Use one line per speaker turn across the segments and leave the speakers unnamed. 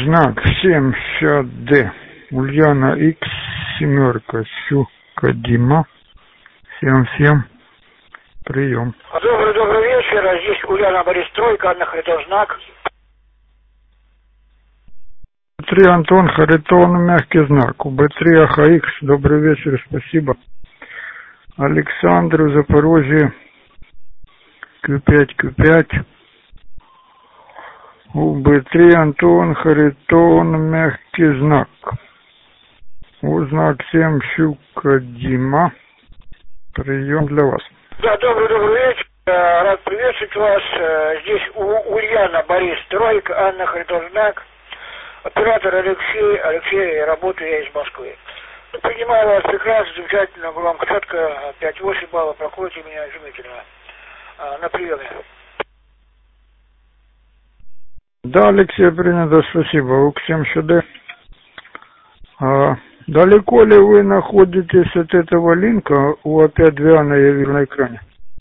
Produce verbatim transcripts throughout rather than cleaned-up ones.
Знак семьдесят Д. Ульяна Икс, семерка, Щука Дима. Всем-всем прием.
Добрый, добрый вечер. Здесь Ульяна Борис Тройка, Анна Харитон, знак.
бэ три Антон Харитон, мягкий знак. У бэ три АХХ, добрый вечер, спасибо. Александр, Запорожье, Q пять, Q пять. У бэ три Антон Харитон, мягкий знак. У знак семь Щука Дима. Прием для вас.
Да, добрый, добрый вечер. Рад приветствовать вас. Здесь у Ульяна Борис Тройка, Анна Харитон, знак. Оператор Алексей. Алексей, работаю я из Москвы. Принимаю вас прекрасно, замечательно, громко, четко, пять-восемь баллов, прокройте меня изумительно. На приеме.
Да, Алексей, принято, спасибо. УК семьдесят Д. А, далеко ли вы находитесь от этого линка? У опять Диана я вижу на экране.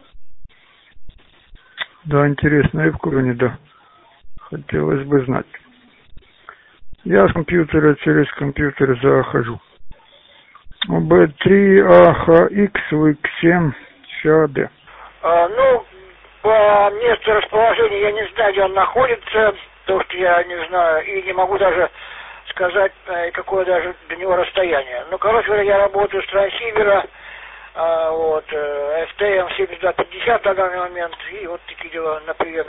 Да, интересно, и в кроне, да. Хотелось бы знать. Я с компьютера через компьютер захожу. бэ три АХХ, УК семьдесят Д.
А, ну, по месту расположения я не знаю, где он находится, потому что я не знаю и не могу даже сказать, какое даже до него расстояние. Ну, короче говоря, я работаю с трансивера, а, вот, эф тэ эм семьдесят два пятьдесят на данный момент, и вот такие дела на приеме.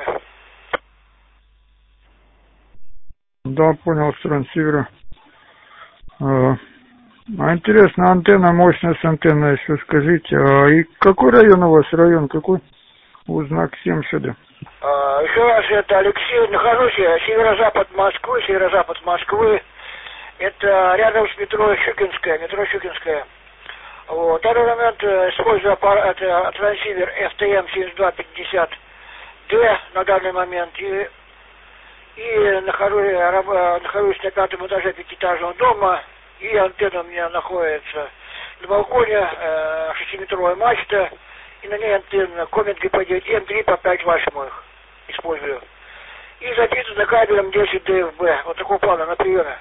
Да, понял, с трансивера. А, а интересно, антенна, мощность антенны, еще скажите. А и какой район у вас? Район какой? У знак семьдесят Д.
А, еще раз, это Алексей, нахожусь я северо-запад Москвы, северо-запад Москвы. Это рядом с метро Щукинская, метро Щукинская. Вот. В данный момент использую аппарат, трансивер эф тэ эм семьдесят два пятьдесят Д на данный момент. И, и нахожусь, нахожусь на пятом этаже пятиэтажного дома. И антенна у меня находится на балконе, э, шестиметровая мачта. И на ней антенна Комет джи пи девять эм три по пять восьмых использую. И запитана кабелем десять дэ эф бэ. Вот такого плана на приеме.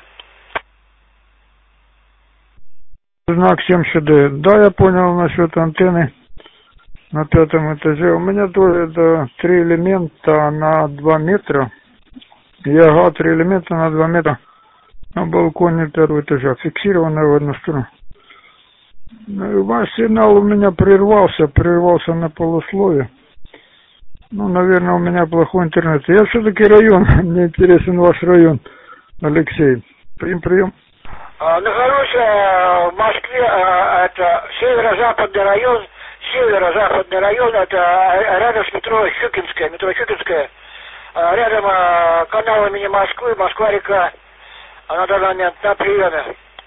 Знак семьдесят Д. Да, я понял насчет антенны на пятом этаже. У меня тоже это три элемента на два метра. Яга, три элемента на два метра на балконе первого этажа. Фиксированная в одну сторону. Ваш сигнал у меня прервался, прервался на полусловие. Ну, наверное, у меня плохой интернет. Я все-таки район, мне интересен ваш район, Алексей. Прием, прием.
А, нахожусь а, в Москве, а, это северо-западный район, северо-западный район, это а, рядом с метро Щукинская, метро Щукинская, а, рядом а, канал имени Москвы, Москва-река, а на данный момент на приеме.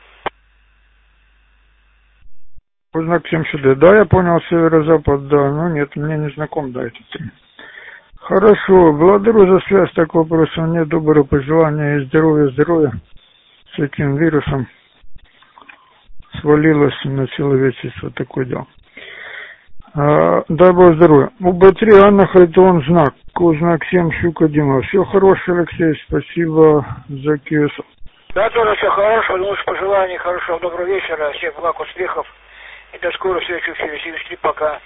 Знак семьдесят Д. Да, я понял, северо-запад, да, ну нет, мне не знаком, да, этот. Хорошо, благодарю за связь, так вопросов нет, доброго пожелания и здоровья, здоровья. С этим вирусом свалилось на человечество, такое дело. А, дай Бог здоровья. У бэ три Анна Харитон, знак, знак семь Щука Дима. Все хорошее, Алексей, спасибо за КС.
Да, тоже все хорошего, лучших пожеланий, хорошего, доброго вечера, всех благ, успехов. И до скорой встречи в эфире. семьдесят три, пока.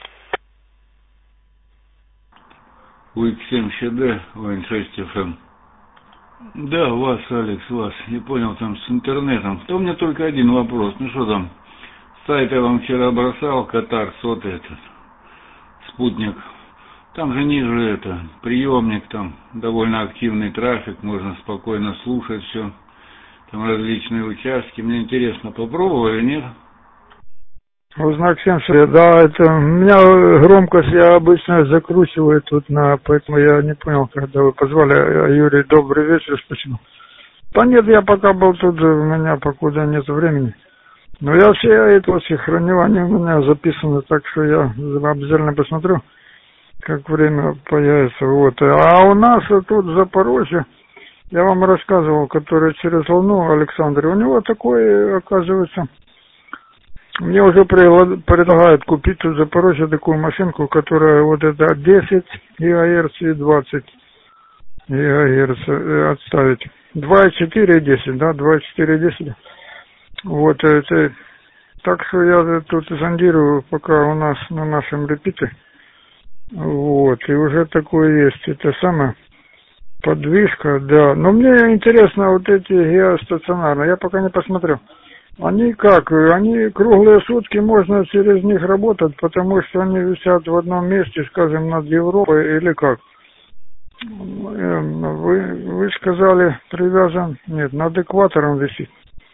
УК семьдесят Д, ОН шесть эф эм. Да, вас, Алекс, вас. Я понял, там с интернетом. То у меня только один вопрос. Ну что там, сайт я вам вчера бросал, Катар, сотый этот, спутник. Там же ниже это, приемник, там довольно активный трафик, можно спокойно слушать все. Там различные участки. Мне интересно, попробовали, нет?
Знак семьдесят, да, это у меня громкость, я обычно закручиваю тут на, поэтому я не понял, когда вы позвали. Юрий, добрый вечер, спасибо. Да нет, я пока был тут, у меня покуда нет времени. Но я все это вот хранивание у меня записано, так что я обязательно посмотрю, как время появится. Вот. А у нас тут в Запорожье, я вам рассказывал, который через Луну, Александр, у него такое, оказывается. Мне уже предлагают купить в Запорожье такую машинку, которая вот это десять гигагерц и двадцать гигагерц отставить. два и четыре и десять, да, два и четыре и десять. Вот, это, так что я тут зондирую пока у нас на нашем репите. Вот, и уже такое есть, это самое, подвижка, да. Но мне интересно вот эти геостационарные, я пока не посмотрел. Они как, они круглые сутки, можно через них работать, потому что они висят в одном месте, скажем, над Европой или как? Вы, вы сказали, привязан, нет, над экватором висит.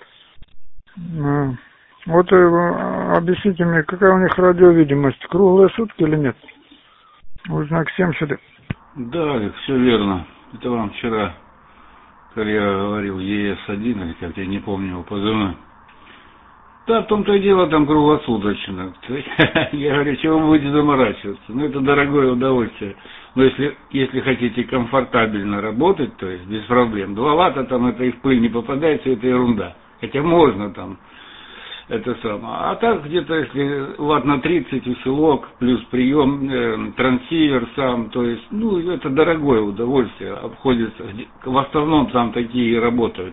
Вот объясните мне, какая у них радиовидимость, круглые сутки или нет? Узнак семьдесят.
Да, Олег, все верно. Это вам вчера, когда я говорил Е С один, или как я не помню его позывной. Да, в том-то и дело, там круглосуточно. Я говорю, чего вы будете заморачиваться? Ну, это дорогое удовольствие. Но если, если хотите комфортабельно работать, то есть без проблем. Два ватта там, это и в пыль не попадает, все это ерунда. Хотя можно там, это самое. А так где-то, если ватт на тридцать усилок, плюс прием, э, трансивер сам, то есть, ну, это дорогое удовольствие, обходится. В основном там такие работают.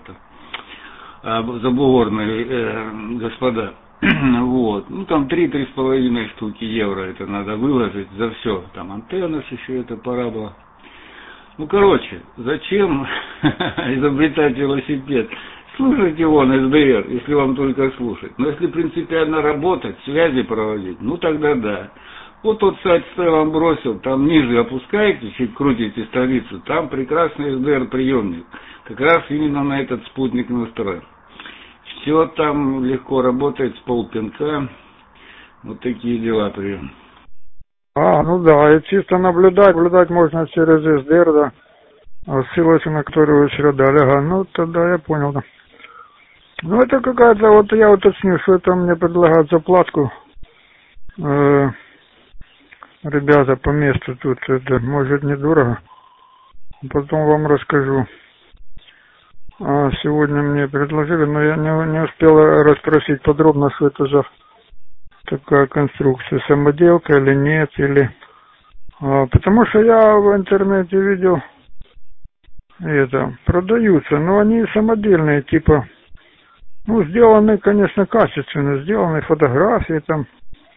Забугорные э, господа, вот, ну там три-три с половиной штуки евро это надо выложить за все, там антенна еще это пора было. Ну короче, зачем изобретать велосипед? Слушайте вон С Д Р, если вам только слушать, но если принципиально работать, связи проводить, ну тогда да. Вот тот сайт, что я вам бросил, там ниже опускаете, чуть крутите страницу, там прекрасный С Д Р приемник, как раз именно на этот спутник настроен. Все там легко работает с полпинка. Вот такие дела прием.
А, ну да, и чисто наблюдать, наблюдать можно через С Д Р, да. Ссылочку на которую вы вчера дали. Ага, ну тогда я понял, да. Ну это какая-то, вот я уточню, что это мне предлагают заплатку. Э, ребята по месту тут, это может недорого. Потом вам расскажу. А сегодня мне предложили, но я не, не успел расспросить подробно, что это за такая конструкция, самоделка или нет, или... А, потому что я в интернете видел, это, продаются, но они самодельные, типа, ну, сделаны, конечно, качественно, сделаны фотографии там,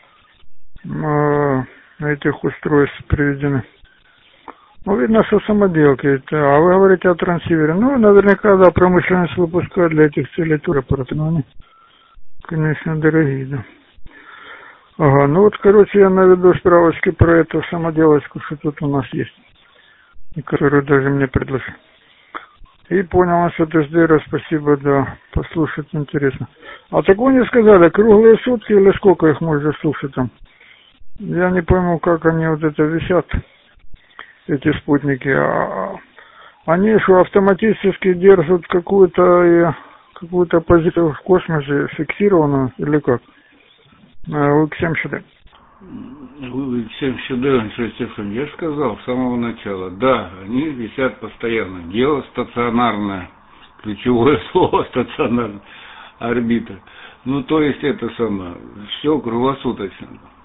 э, этих устройств приведены. Ну, видно, что самоделки. А вы говорите о трансивере. Ну, наверняка, да, промышленность выпускает для этих целей туроператоры. Но они, конечно, дорогие, да. Ага, ну вот, короче, я наведу справочки про эту самоделочку, что тут у нас есть. И которую даже мне предложили. И понял насчет С Д Р, спасибо, да, послушать интересно. А так вы не сказали, круглые сутки или сколько их можно слушать там? Я не пойму, как они вот это висят. Эти спутники, а они что, автоматически держат какую-то какую-то позицию в космосе фиксированную или как? У Икс семьдесят.
У Икс семьдесят, шесть эф эм, я же сказал с самого начала, да, они висят постоянно, геостационарная, ключевое слово стационарная орбита. Ну, то есть это самое, все круглосуточно.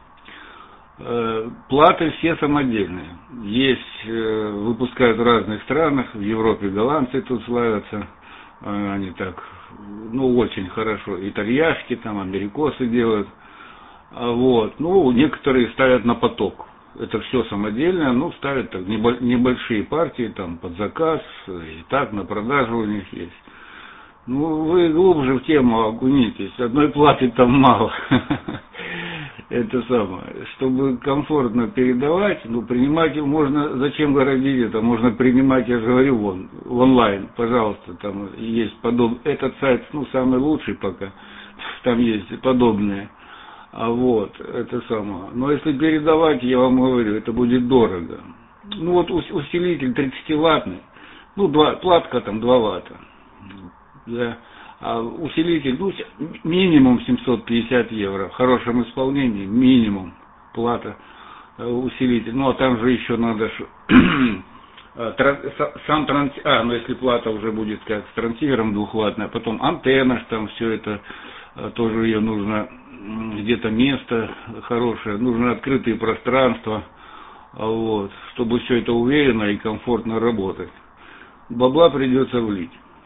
Платы все самодельные. Есть, выпускают в разных странах, в Европе голландцы тут славятся, они так, ну, очень хорошо, итальяшки там, америкосы делают, вот, ну, некоторые ставят на поток, это все самодельное, ну, ставят так, небольшие партии, там, под заказ, и так, на продажу у них есть. Ну, вы глубже в тему окунитесь, одной платы там мало. Это самое, чтобы комфортно передавать, ну, принимать можно, зачем городить это, можно принимать, я же говорю, вон, в онлайн, пожалуйста, там есть подобный, этот сайт, ну, самый лучший пока, там есть подобные, а вот, это самое, но если передавать, я вам говорю, это будет дорого. Ну, вот усилитель тридцативаттный, ну, два, платка там два ватта, да. А усилитель, ну, минимум семьсот пятьдесят евро, в хорошем исполнении минимум плата усилитель. Ну, а там же еще надо сам транс... А, ну, если плата уже будет как с трансивером двухваттная, потом антенна, там все это, тоже ее нужно, где-то место хорошее, нужно открытые пространства, вот, чтобы все это уверенно и комфортно работать. Бабла придется влить.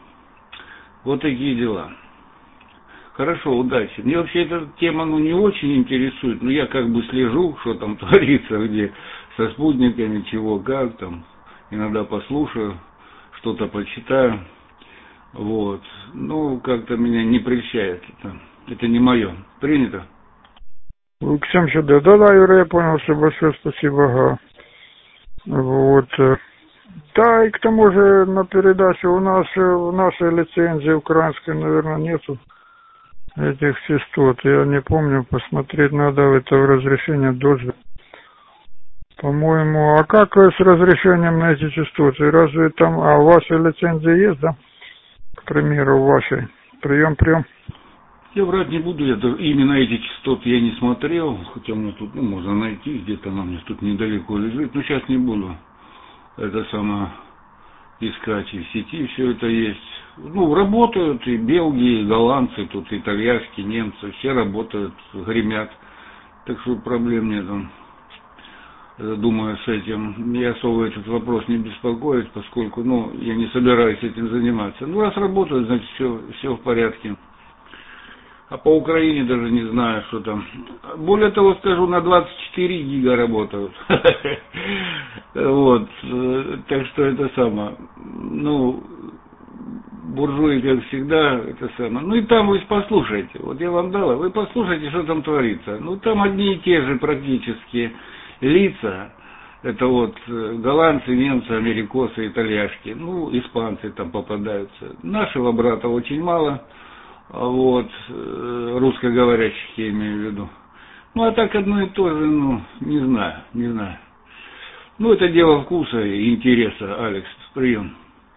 Вот такие дела. Хорошо, удачи. Мне вообще эта тема ну, не очень интересует, но я как бы слежу, что там творится, где со спутниками, чего, как там. Иногда послушаю, что-то почитаю. Вот. Ну, как-то меня не прельщает это. Это не мое. Принято?
Всем сюда. Да-да, Юра, я понял, все большое спасибо. Ага. Вот. Да, и к тому же на передаче у нас в нашей лицензии украинской, наверное, нету этих частот. Я не помню, посмотреть надо это в разрешение дождя. По-моему, а как с разрешением на эти частоты? Разве там, а в вашей лицензии есть, да? К примеру, в вашей. Прием, прием.
Я врать не буду, я именно эти частоты я не смотрел, хотя мне тут, ну, можно найти, где-то она мне тут недалеко лежит, но сейчас не буду. Это самое, искать и в сети все это есть. Ну, работают и белги, и голландцы, тут итальяшки, немцы, все работают, гремят. Так что проблем нету. Думаю, с этим я особо этот вопрос не беспокоит, поскольку, ну, я не собираюсь этим заниматься. Ну, раз работают, значит, все, все в порядке. А по Украине даже не знаю, что там. Более того, скажу, на двадцать четыре гига работают. Вот. Так что это самое. Ну, буржуи, как всегда, это самое. Ну и там вы послушайте. Вот я вам дала, вы послушайте, что там творится. Ну, там одни и те же практически лица. Это вот голландцы, немцы, америкосы, итальяшки. Ну, испанцы там попадаются. Нашего брата очень мало. Вот, русскоговорящих я имею в виду. Ну, а так одно и то же, ну, не знаю, не знаю. Ну, это дело вкуса и интереса, Алекс, прием.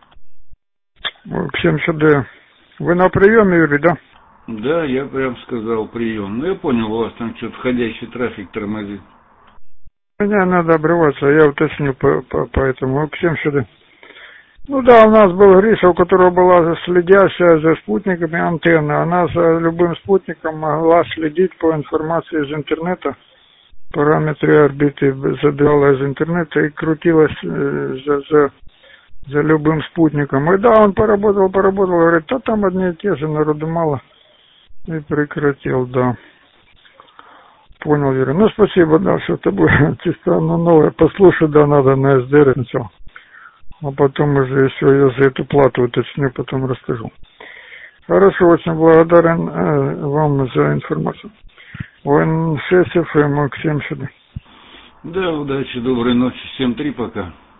Всем сюда. Вы на приеме, Юрий, да?
Да, я прям сказал прием. Ну, я понял, у вас там что-то входящий трафик тормозит.
Меня надо обрываться, я уточню по, по, по этому. Всем сюда. Ну да, у нас был Гриша, у которого была следящая за спутниками антенна. Она за любым спутником могла следить по информации из интернета. Параметры орбиты забирала из интернета и крутилась за, за, за любым спутником. И да, он поработал, поработал, говорит, да там одни и те же, народу мало. И прекратил, да. Понял, Юрий. Ну, спасибо, да, что-то будет чисто ну, новое. Послушать, да, надо на эс ди эр сначала. А потом уже еще я за эту плату уточню, потом расскажу. Хорошо, очень благодарен э, вам за информацию. ОН шесть эф эм, Максим сюда.
Да, удачи, доброй ночи. семь три пока.